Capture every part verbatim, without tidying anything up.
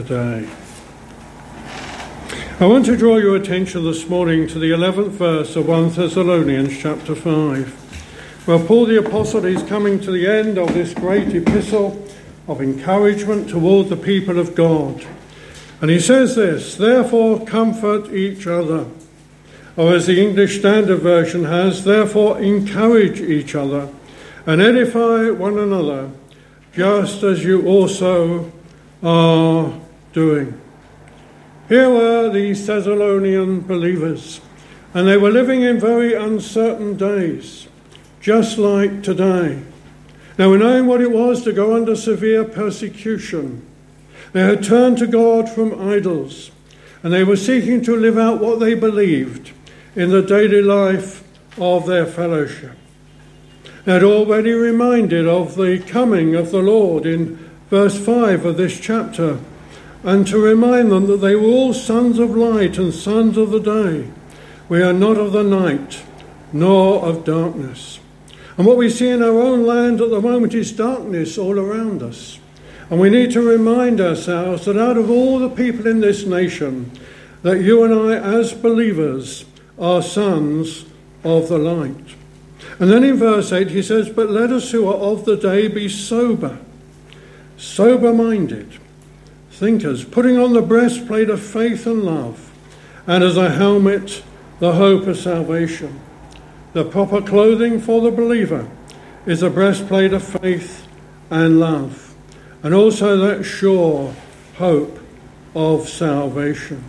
Today. I want to draw your attention this morning to the eleventh verse of First Thessalonians chapter five, where Paul the Apostle is coming to the end of this great epistle of encouragement toward the people of God. And he says this, "Therefore comfort each other," or as the English Standard Version has, "Therefore encourage each other and edify one another, just as you also are doing." Here were these Thessalonian believers, and they were living in very uncertain days, just like today. Now, knowing what it was to go under severe persecution, they had turned to God from idols, and they were seeking to live out what they believed in the daily life of their fellowship. They had already reminded of the coming of the Lord in verse five of this chapter, and to remind them that they were all sons of light and sons of the day. We are not of the night, nor of darkness. And what we see in our own land at the moment is darkness all around us. And we need to remind ourselves that out of all the people in this nation, that you and I as believers are sons of the light. And then in verse eight he says, "But let us who are of the day be sober, sober-minded, thinkers, putting on the breastplate of faith and love, and as a helmet the hope of salvation." The proper clothing for the believer is a breastplate of faith and love, and also that sure hope of salvation.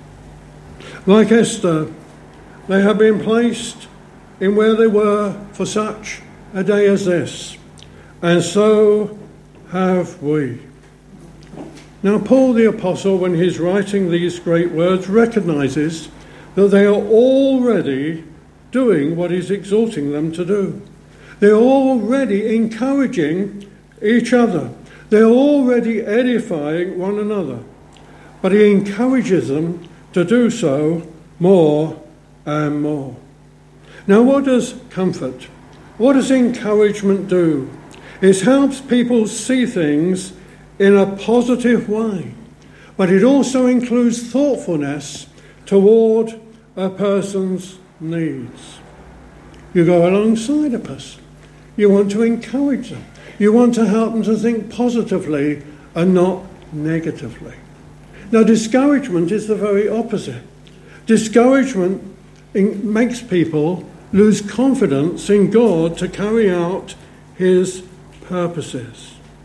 Like Esther, they have been placed in where they were for such a day as this, and so have we. Now, Paul the Apostle, when he's writing these great words, recognizes that they are already doing what he's exhorting them to do. They're already encouraging each other. They're already edifying one another. But he encourages them to do so more and more. Now, what does comfort, what does encouragement do? It helps people see things in a positive way, but it also includes thoughtfulness toward a person's needs. You go alongside a person. You want to encourage them. You want to help them to think positively and not negatively. Now, discouragement is the very opposite. Discouragement makes people lose confidence in God to carry out his purposes.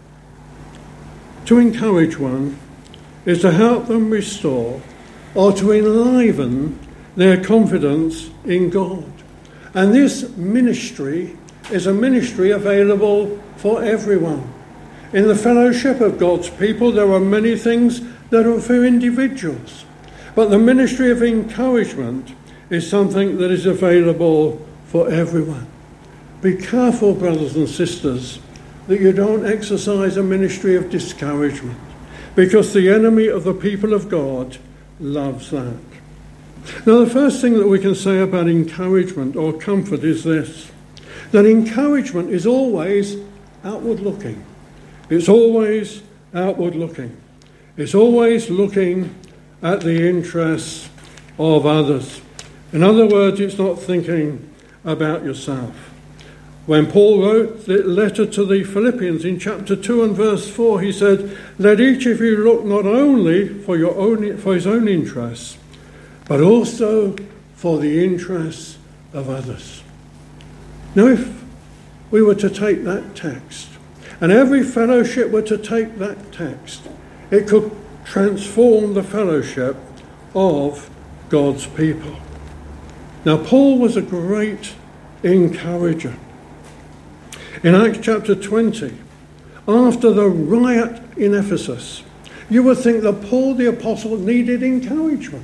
To encourage one is to help them restore or to enliven their confidence in God. And this ministry is a ministry available for everyone. In the fellowship of God's people, there are many things that are for individuals. But the ministry of encouragement is something that is available for everyone. Be careful, brothers and sisters, that you don't exercise a ministry of discouragement, because the enemy of the people of God loves that. Now, the first thing that we can say about encouragement or comfort is this, that encouragement is always outward looking. It's always outward looking. It's always looking at the interests of others. In other words, it's not thinking about yourself. When Paul wrote the letter to the Philippians in chapter two and verse four, he said, "Let each of you look not only for your own, for his own interests, but also for the interests of others." Now, if we were to take that text, and every fellowship were to take that text, it could transform the fellowship of God's people. Now, Paul was a great encourager. In Acts chapter twenty, after the riot in Ephesus, you would think that Paul the Apostle needed encouragement.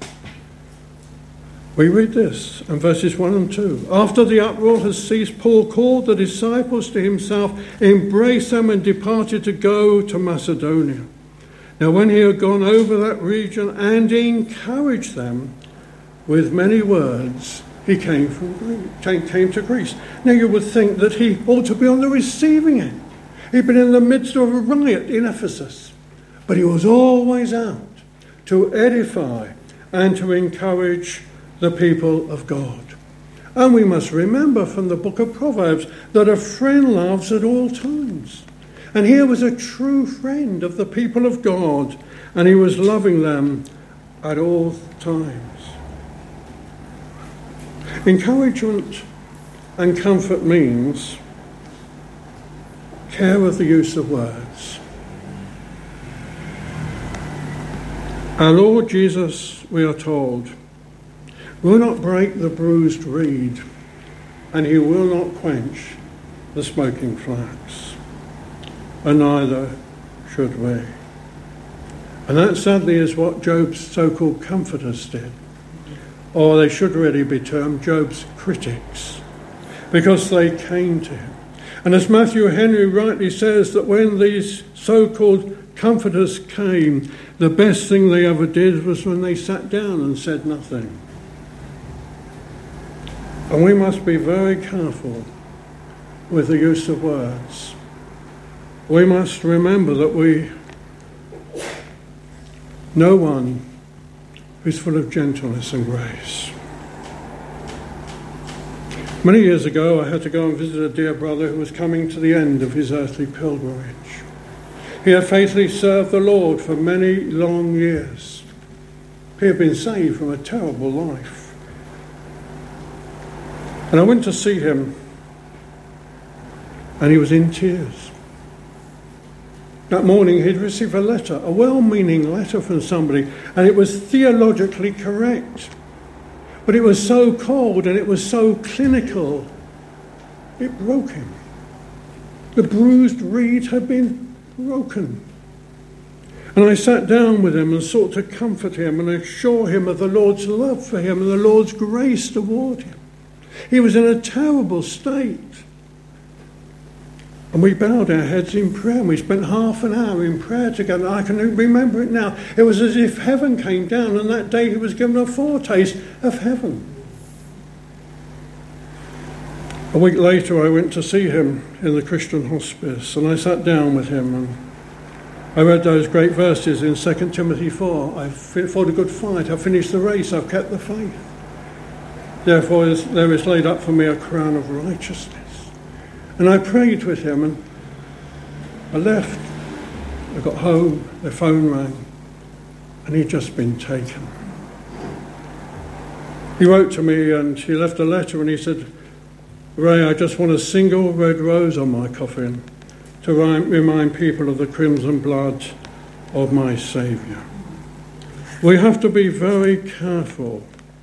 We read this in verses one and two. "After the uproar had ceased, Paul called the disciples to himself, embraced them, and departed to go to Macedonia. Now when he had gone over that region and encouraged them with many words, he came from Greece, came to Greece." Now you would think that he ought to be on the receiving end. He'd been in the midst of a riot in Ephesus. but he was always out to edify and to encourage the people of God. And we must remember from the book of Proverbs that a friend loves at all times. And here was a true friend of the people of God, and he was loving them at all times. Encouragement and comfort means care of the use of words. Our Lord Jesus, we are told, will not break the bruised reed, and he will not quench the smoking flax, and neither should we. And that sadly is what Job's so-called comforters did, or they should really be termed Job's critics, because they came to him. And as Matthew Henry rightly says, that when these so-called comforters came, the best thing they ever did was when they sat down and said nothing. And we must be very careful with the use of words. We must remember that we, no one who's full of gentleness and grace. Many years ago, I had to go and visit a dear brother who was coming to the end of his earthly pilgrimage. He had faithfully served the Lord for many long years. He had been saved from a terrible life. And I went to see him, and he was in tears. That morning he'd received a letter, a well-meaning letter from somebody, and it was theologically correct. But it was so cold and it was so clinical, it broke him. The bruised reed had been broken. And I sat down with him and sought to comfort him and assure him of the Lord's love for him and the Lord's grace toward him. He was in a terrible state. And we bowed our heads in prayer, and we spent half an hour in prayer together. I can remember it now. It was as if heaven came down, and that day he was given a foretaste of heaven. A week later, I went to see him in the Christian hospice, and I sat down with him, and I read those great verses in Second Timothy four. I've fought a good fight, I've finished the race, I've kept the faith. Therefore there is laid up for me a crown of righteousness. And I prayed with him, and I left. I got home, the phone rang, and he'd just been taken. He wrote to me and he left a letter, and he said, "Ray, I just want a single red rose on my coffin to remind people of the crimson blood of my Saviour." We have to be very careful,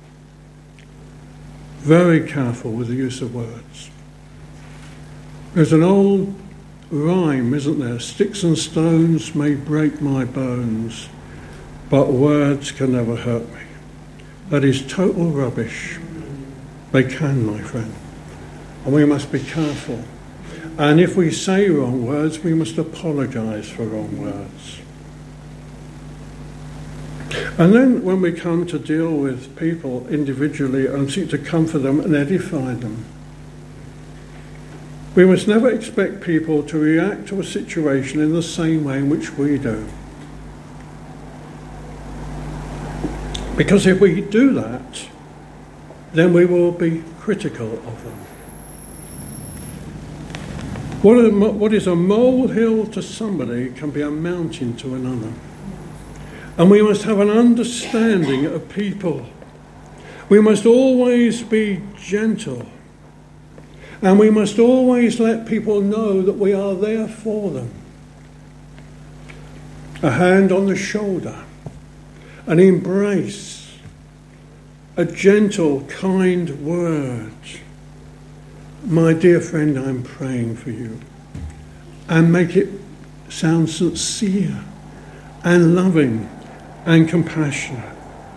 very careful with the use of words. There's an old rhyme, isn't there? Sticks and stones may break my bones, but words can never hurt me. That is total rubbish. They can, my friend. And we must be careful. And if we say wrong words, we must apologise for wrong words. And then when we come to deal with people individually and seek to comfort them and edify them, we must never expect people to react to a situation in the same way in which we do. Because if we do that, then we will be critical of them. What is a molehill to somebody can be a mountain to another. And we must have an understanding of people. We must always be gentle. And we must always let people know that we are there for them. A hand on the shoulder, an embrace, a gentle, kind word. "My dear friend, I'm praying for you." And make it sound sincere and loving and compassionate.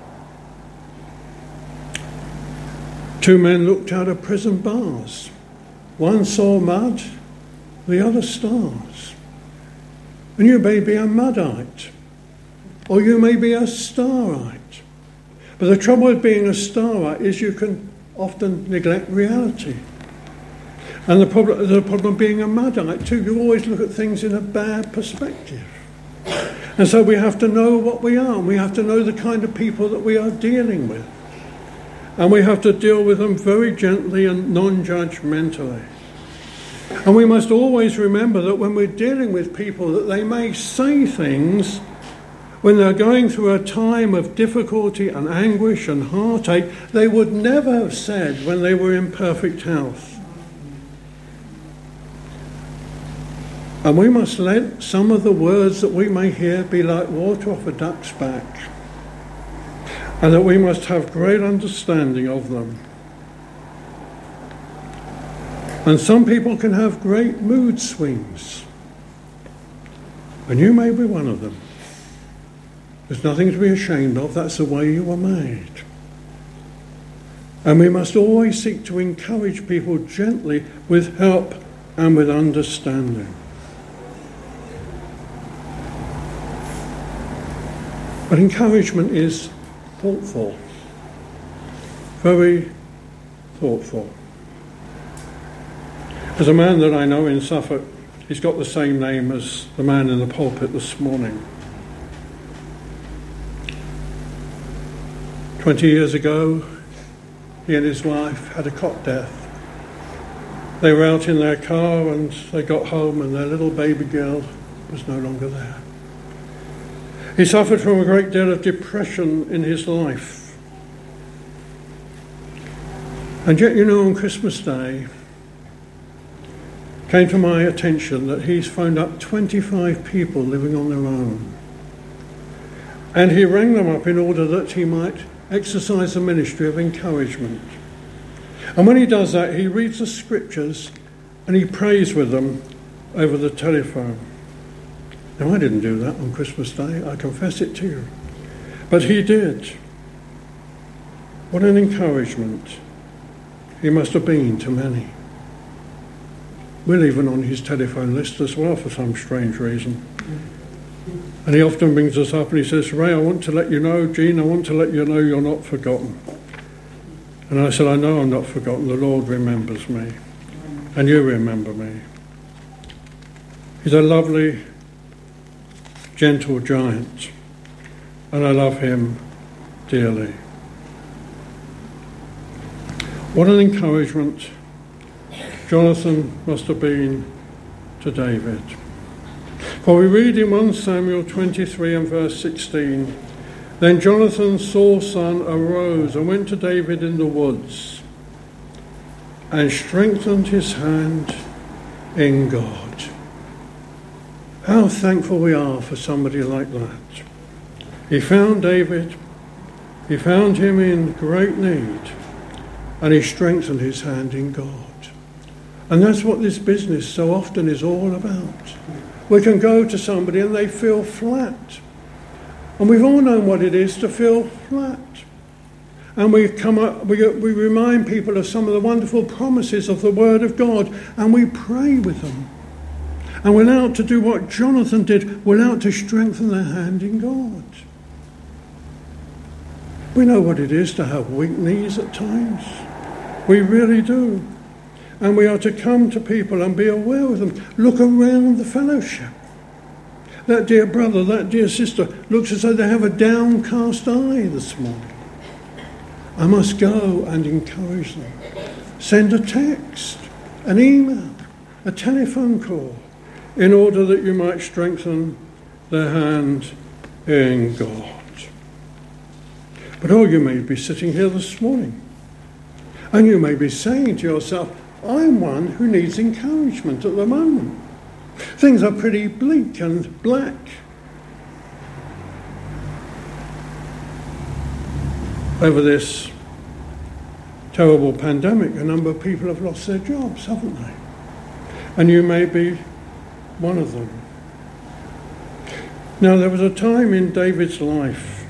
Two men looked out of prison bars. One saw mud, the other stars. And you may be a Muddite, or you may be a Starite. But the trouble with being a Starite is you can often neglect reality. And the problem, the problem being a Muddite too, you always look at things in a bad perspective. And so we have to know what we are, and we have to know the kind of people that we are dealing with. And we have to deal with them very gently and non-judgmentally. And we must always remember that when we're dealing with people, that they may say things when they're going through a time of difficulty and anguish and heartache they would never have said when they were in perfect health. And we must let some of the words that we may hear be like water off a duck's back, and that we must have great understanding of them. And some people can have great mood swings, and you may be one of them. There's nothing to be ashamed of. That's the way you were made. And we must always seek to encourage people gently with help and with understanding. But encouragement is thoughtful, very thoughtful. There's a man that I know in Suffolk. He's got the same name as the man in the pulpit this morning. Twenty years ago, he and his wife had a cot death. They were out in their car and they got home and their little baby girl was no longer there. He suffered from a great deal of depression in his life. And yet, you know, on Christmas Day, it came to my attention that he's phoned up twenty-five people living on their own. And he rang them up in order that he might exercise the ministry of encouragement. And when he does that, he reads the scriptures and he prays with them over the telephone. Now, I didn't do that on Christmas Day, I confess it to you. But he did. What an encouragement he must have been to many. We're even on his telephone list as well for some strange reason. And he often brings us up and he says, Ray, I want to let you know, Jean, I want to let you know you're not forgotten. And I said, I know I'm not forgotten. The Lord remembers me. And you remember me. He's a lovely, gentle giant. And I love him dearly. What an encouragement Jonathan must have been to David. For we read in First Samuel twenty-three and verse sixteen, Then Jonathan, Saul's son, arose and went to David in the woods and strengthened his hand in God. How thankful we are for somebody like that. He found David, he found him in great need, and he strengthened his hand in God. And that's what this business so often is all about. We can go to somebody and they feel flat. And we've all known what it is to feel flat. And we come up, we, we remind people of some of the wonderful promises of the Word of God, and we pray with them. And we're out to do what Jonathan did. We're out to strengthen their hand in God. We know what it is to have weak knees at times. We really do. And we are to come to people and be aware of them. Look around the fellowship. That dear brother, that dear sister looks as though they have a downcast eye this morning. I must go and encourage them. Send a text, an email, a telephone call, in order that you might strengthen their hand in God. But oh, you may be sitting here this morning, and you may be saying to yourself, I'm one who needs encouragement at the moment. Things are pretty bleak and black. Over this terrible pandemic, a number of people have lost their jobs, haven't they? And you may be one of them. Now, there was a time in David's life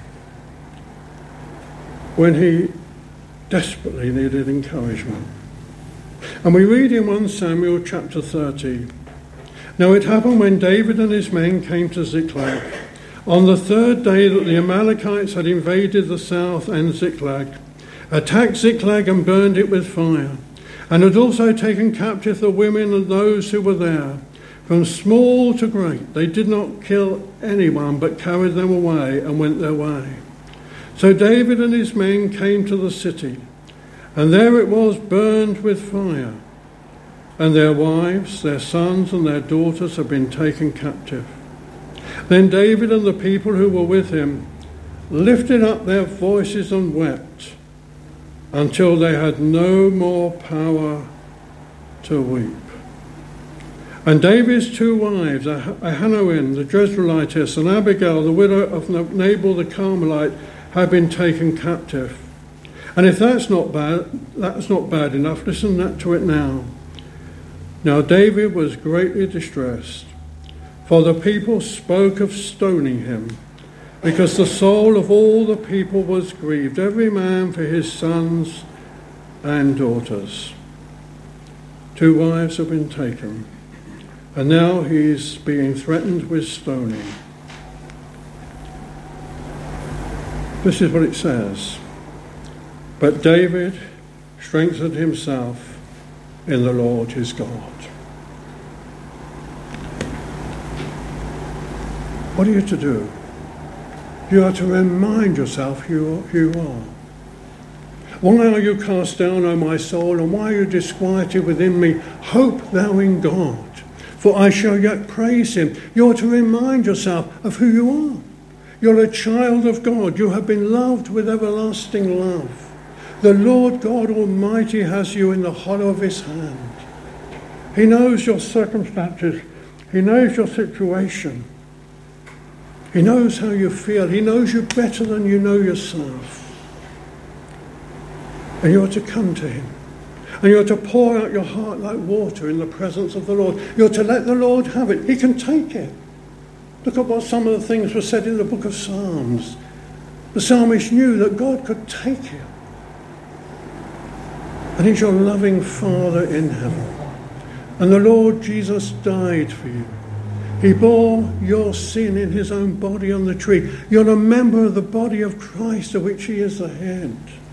when he desperately needed encouragement. And we read in First Samuel chapter thirty, Now it happened when David and his men came to Ziklag, on the third day that the Amalekites had invaded the south and Ziklag, attacked Ziklag and burned it with fire, and had also taken captive the women and those who were there, from small to great. They did not kill anyone, but carried them away and went their way. So David and his men came to the city, and there it was burned with fire, and their wives, their sons and their daughters had been taken captive. Then David and the people who were with him lifted up their voices and wept until they had no more power to weep. And David's two wives, Ahinoam the Jezreelitess and Abigail, the widow of Nabal the Carmelite, had been taken captive. And if that's not bad, that's not bad enough, listen to it now. Now David was greatly distressed, for the people spoke of stoning him, because the soul of all the people was grieved, every man for his sons and daughters. Two wives have been taken, and now he's being threatened with stoning. This is what it says. But David strengthened himself in the Lord his God. What are you to do? You are to remind yourself who you are. Why are you cast down, O my soul, and why are you disquieted within me? Hope thou in God, for I shall yet praise him. You are to remind yourself of who you are. You're a child of God. You have been loved with everlasting love. The Lord God Almighty has you in the hollow of his hand. He knows your circumstances. He knows your situation. He knows how you feel. He knows you better than you know yourself. And you are to come to him. And you are to pour out your heart like water in the presence of the Lord. You are to let the Lord have it. He can take it. Look at what some of the things were said in the book of Psalms. The psalmist knew that God could take it. And he's your loving Father in heaven. And the Lord Jesus died for you. He bore your sin in his own body on the tree. You're a member of the body of Christ, of which he is the head.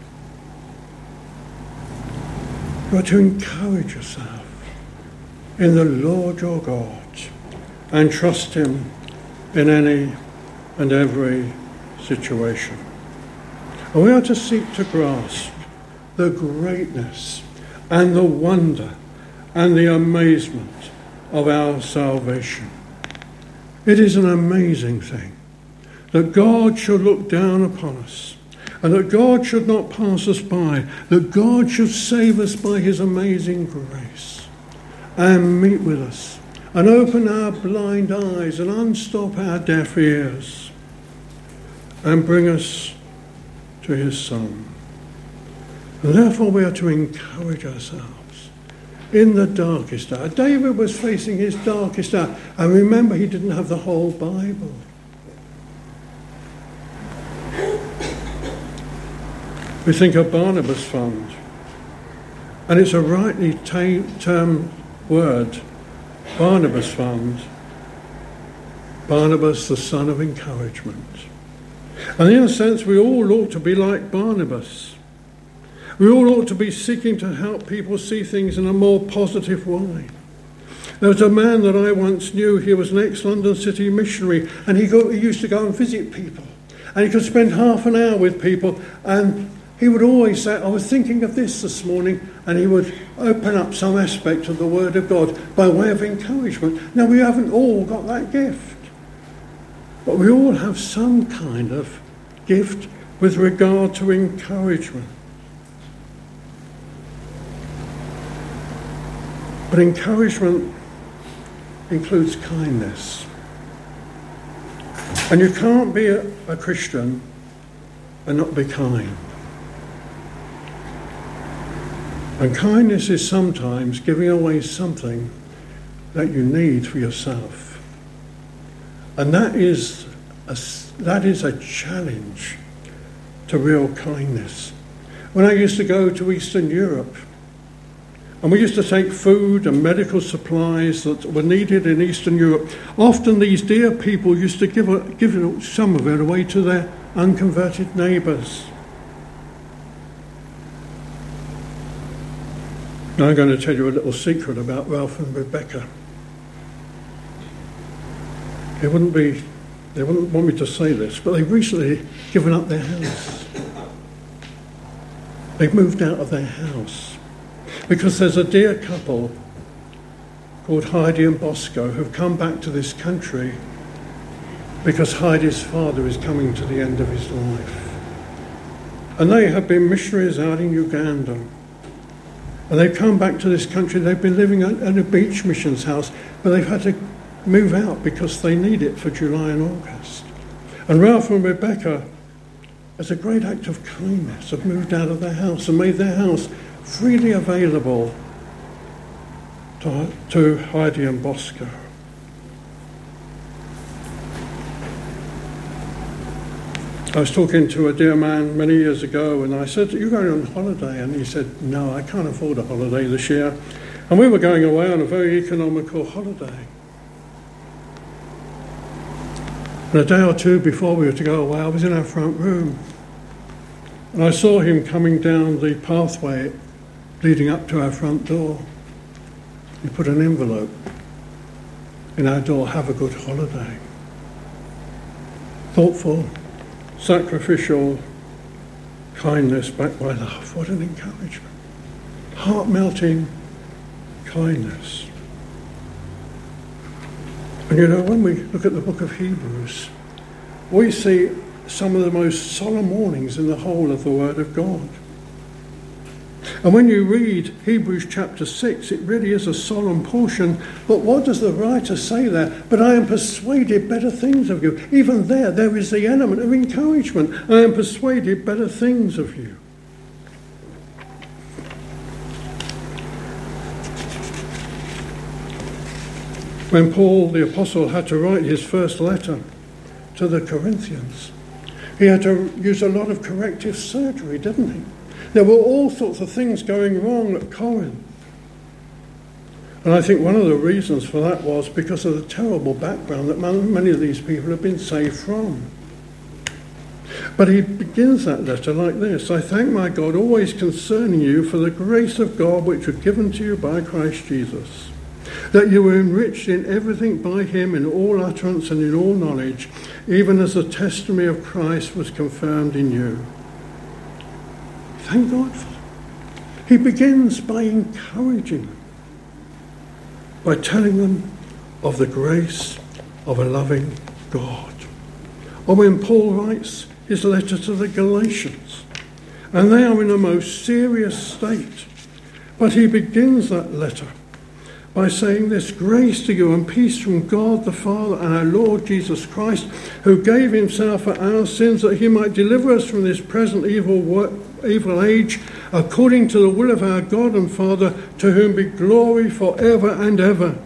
You are to encourage yourself in the Lord your God and trust him in any and every situation. And we are to seek to grasp the greatness and the wonder and the amazement of our salvation. It is an amazing thing that God should look down upon us and that God should not pass us by, that God should save us by his amazing grace and meet with us and open our blind eyes and unstop our deaf ears and bring us to his Son. And therefore we are to encourage ourselves in the darkest hour. David was facing his darkest hour. And remember, he didn't have the whole Bible. We think of Barnabas Fund. And it's a rightly ta- termed word, Barnabas Fund. Barnabas, the son of encouragement. And in a sense, we all ought to be like Barnabas. We all ought to be seeking to help people see things in a more positive way. There was a man that I once knew. He was an ex-London City missionary, and he, go, he used to go and visit people. And he could spend half an hour with people, and he would always say, I was thinking of this this morning, and he would open up some aspect of the Word of God by way of encouragement. Now, we haven't all got that gift, but we all have some kind of gift with regard to encouragement. But encouragement includes kindness. And you can't be a, a Christian and not be kind. And kindness is sometimes giving away something that you need for yourself. And that is a, that is a challenge to real kindness. When I used to go to Eastern Europe, and we used to take food and medical supplies that were needed in Eastern Europe. Often these dear people used to give, a, give some of it away to their unconverted neighbours. Now I'm going to tell you a little secret about Ralph and Rebecca. it wouldn't be, they wouldn't want me to say this, but they've recently given up their house. They've moved out of their house because there's a dear couple called Heidi and Bosco who've come back to this country because Heidi's father is coming to the end of his life. And they have been missionaries out in Uganda. And they've come back to this country. They've been living at a beach missions house, but they've had to move out because they need it for July and August. And Ralph and Rebecca, as a great act of kindness, have moved out of their house and made their house freely available to, to Heidi and Bosco. I was talking to a dear man many years ago, and I said, "You're going on holiday?" And he said, "No, I can't afford a holiday this year." And we were going away on a very economical holiday. And a day or two before we were to go away, I was in our front room. And I saw him coming down the pathway leading up to our front door. He put an envelope in our door, "Have a good holiday." Thoughtful, sacrificial kindness backed by love. What an encouragement. Heart-melting kindness. And you know, when we look at the book of Hebrews, we see some of the most solemn warnings in the whole of the Word of God. And when you read Hebrews chapter six, it really is a solemn portion. But what does the writer say there? "But I am persuaded better things of you." Even there, there is the element of encouragement. I am persuaded better things of you. When Paul the Apostle had to write his first letter to the Corinthians, he had to use a lot of corrective surgery, didn't he? There were all sorts of things going wrong at Corinth. And I think one of the reasons for that was because of the terrible background that many of these people have been saved from. But he begins that letter like this: "I thank my God always concerning you for the grace of God which was given to you by Christ Jesus, that you were enriched in everything by him in all utterance and in all knowledge, even as the testimony of Christ was confirmed in you." Thank God for that. He begins by encouraging them, by telling them of the grace of a loving God. Or when Paul writes his letter to the Galatians, and they are in a most serious state, but he begins that letter by saying this: "Grace to you and peace from God the Father and our Lord Jesus Christ, who gave himself for our sins that he might deliver us from this present evil work, evil age, according to the will of our God and Father, to whom be glory forever and ever."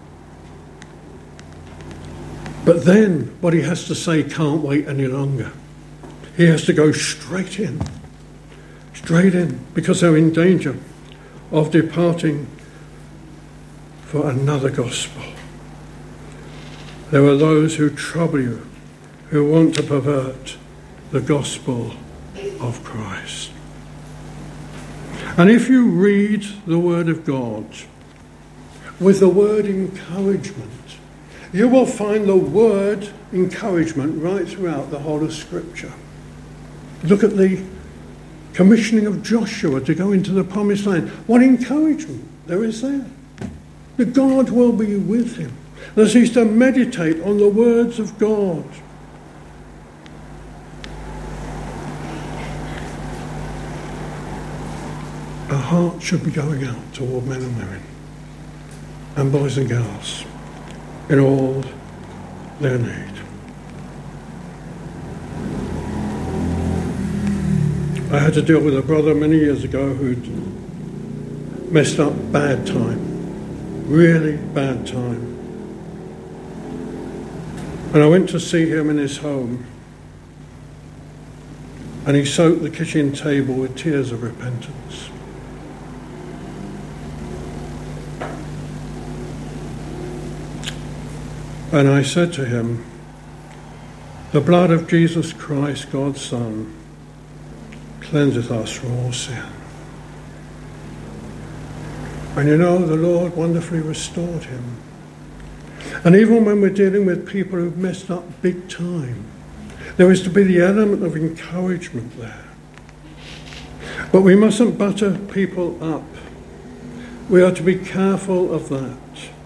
But then what he has to say can't wait any longer. He has to go straight in, straight in, because they're in danger of departing for another gospel. There are those who trouble you, who want to pervert the gospel of Christ. And if you read the Word of God with the word encouragement, you will find the word encouragement right throughout the whole of Scripture. Look at the commissioning of Joshua to go into the promised land. What encouragement there is there. That God will be with him. That he's to meditate on the words of God. Our heart should be going out toward men and women and boys and girls in all their need. I had to deal with a brother many years ago who'd messed up bad time, really bad time. And I went to see him in his home, and he soaked the kitchen table with tears of repentance. And I said to him, "The blood of Jesus Christ, God's Son, cleanseth us from all sin." And you know, the Lord wonderfully restored him. And even when we're dealing with people who've messed up big time, there is to be the element of encouragement there. But we mustn't butter people up. We are to be careful of that.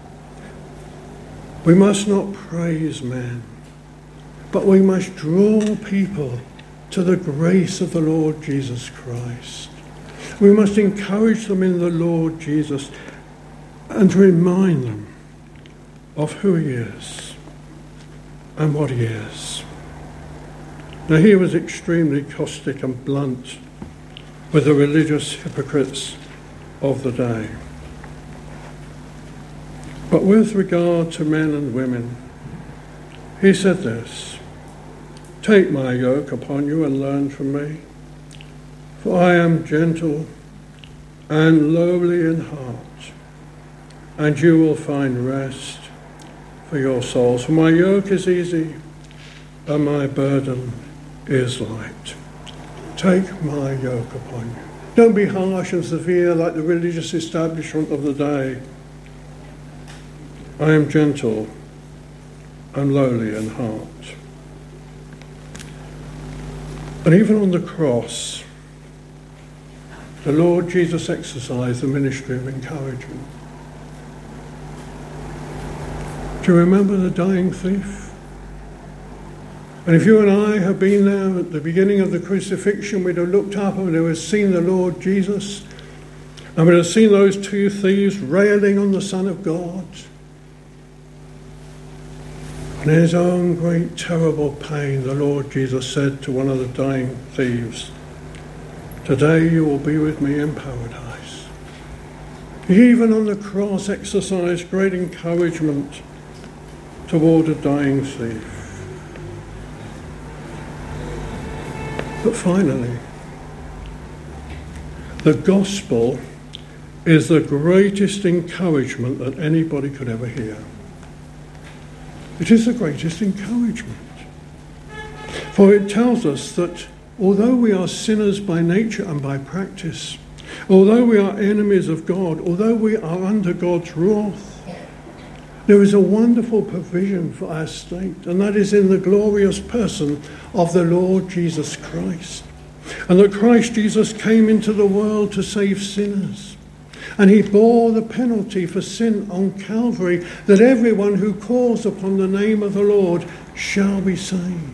We must not praise men, but we must draw people to the grace of the Lord Jesus Christ. We must encourage them in the Lord Jesus and remind them of who he is and what he is. Now, he was extremely caustic and blunt with the religious hypocrites of the day. But with regard to men and women, he said this: "Take my yoke upon you and learn from me, for I am gentle and lowly in heart, and you will find rest for your souls. For my yoke is easy and my burden is light." Take my yoke upon you. Don't be harsh and severe like the religious establishment of the day. I am gentle and lowly in heart. And even on the cross, the Lord Jesus exercised the ministry of encouragement. Do you remember the dying thief? And if you and I have been there at the beginning of the crucifixion, we'd have looked up and we'd have seen the Lord Jesus, and we'd have seen those two thieves railing on the Son of God. And in his own great terrible pain, the Lord Jesus said to one of the dying thieves, "Today you will be with me in paradise." He even on the cross exercised great encouragement toward a dying thief. But finally, the gospel is the greatest encouragement that anybody could ever hear. It is the greatest encouragement. For it tells us that although we are sinners by nature and by practice, although we are enemies of God, although we are under God's wrath, there is a wonderful provision for our state, and that is in the glorious person of the Lord Jesus Christ. And that Christ Jesus came into the world to save sinners. And he bore the penalty for sin on Calvary, that everyone who calls upon the name of the Lord shall be saved.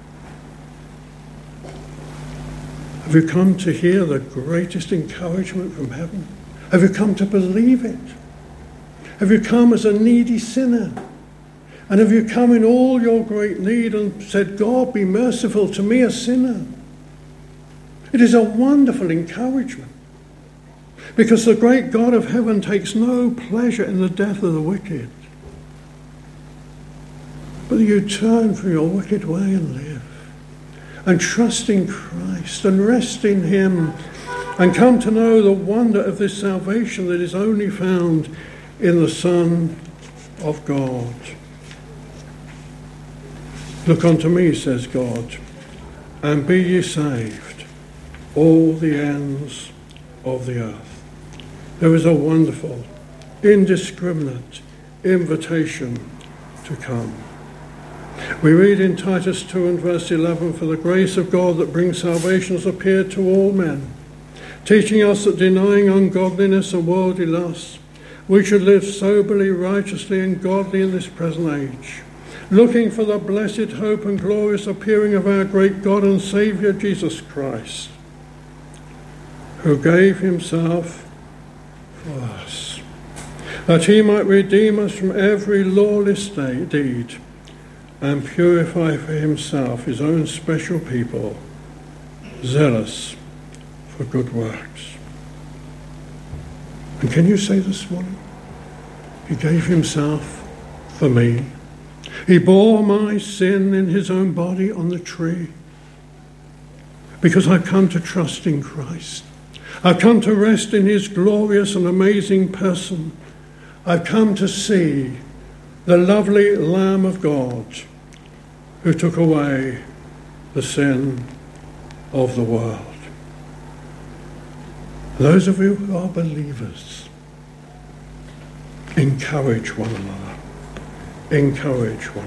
Have you come to hear the greatest encouragement from heaven? Have you come to believe it? Have you come as a needy sinner? And have you come in all your great need and said, "God, be merciful to me, a sinner"? It is a wonderful encouragement, because the great God of heaven takes no pleasure in the death of the wicked. But you turn from your wicked way and live, and trust in Christ, and rest in him, and come to know the wonder of this salvation that is only found in the Son of God. "Look unto me," says God, "and be ye saved, all the ends of the earth." There is a wonderful, indiscriminate invitation to come. We read in Titus two and verse eleven, "For the grace of God that brings salvation has appeared to all men, teaching us that denying ungodliness and worldly lusts, we should live soberly, righteously, and godly in this present age, looking for the blessed hope and glorious appearing of our great God and Saviour Jesus Christ, who gave himself for us, that he might redeem us from every lawless deed and purify for himself his own special people, zealous for good works." And can you say this morning, he gave himself for me. He bore my sin in his own body on the tree, because I've come to trust in Christ. I've come to rest in his glorious and amazing person. I've come to see the lovely Lamb of God who took away the sin of the world. Those of you who are believers, encourage one another. encourage one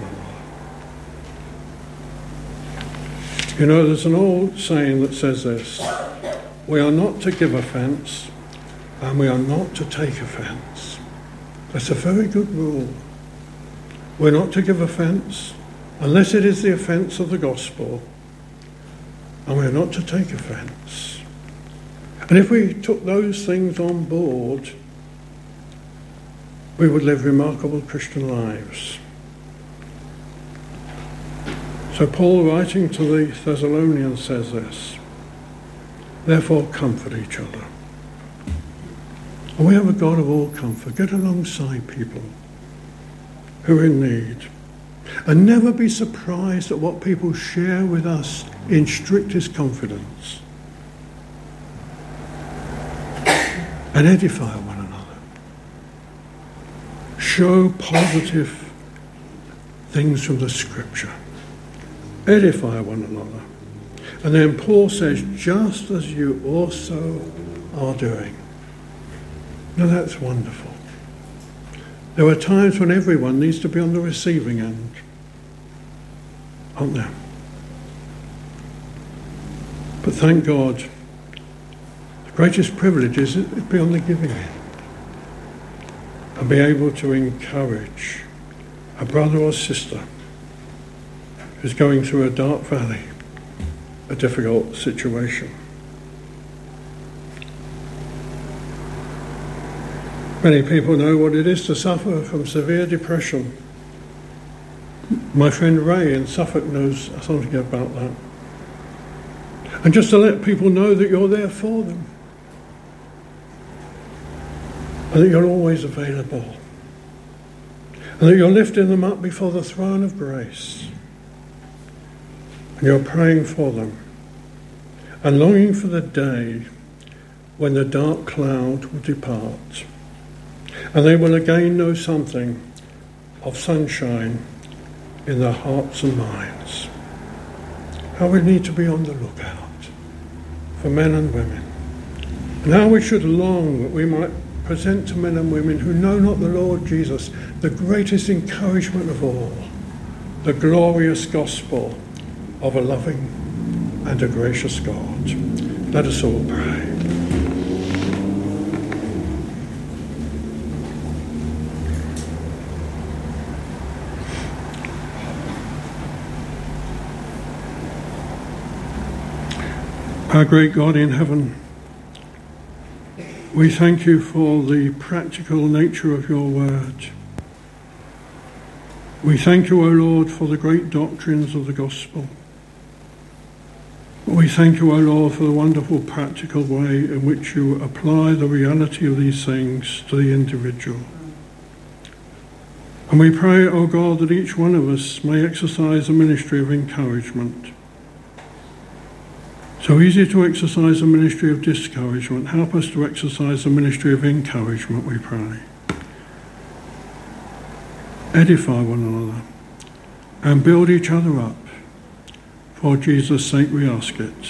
another. You know, there's an old saying that says this: we are not to give offence, and we are not to take offence. That's a very good rule. We're not to give offence unless it is the offence of the gospel, and we're not to take offence. And if we took those things on board, we would live remarkable Christian lives. So Paul, writing to the Thessalonians, says this: therefore comfort each other. And we have a God of all comfort. Get alongside people who are in need. And never be surprised at what people share with us in strictest confidence. And edify one another. Show positive things from the Scripture. Edify one another. And then Paul says, just as you also are doing. Now that's wonderful. There are times when everyone needs to be on the receiving end, aren't there? But thank God, the greatest privilege is to be on the giving end and be able to encourage a brother or sister who's going through a dark valley, a difficult situation. Many people know what it is to suffer from severe depression. My friend Ray in Suffolk knows something about that. And just to let people know that you're there for them, and that you're always available, and that you're lifting them up before the throne of grace, and you're praying for them, and longing for the day when the dark cloud will depart, and they will again know something of sunshine in their hearts and minds. How we need to be on the lookout for men and women, and how we should long that we might present to men and women who know not the Lord Jesus the greatest encouragement of all, the glorious gospel of a loving and a gracious God. Let us all pray. Our great God in heaven, we thank you for the practical nature of your word. We thank you, O Lord, for the great doctrines of the gospel. We thank you, O Lord, for the wonderful practical way in which you apply the reality of these things to the individual. And we pray, O God, that each one of us may exercise a ministry of encouragement. So easy to exercise a ministry of discouragement. Help us to exercise a ministry of encouragement, we pray. Edify one another and build each other up. For Jesus' sake we ask it.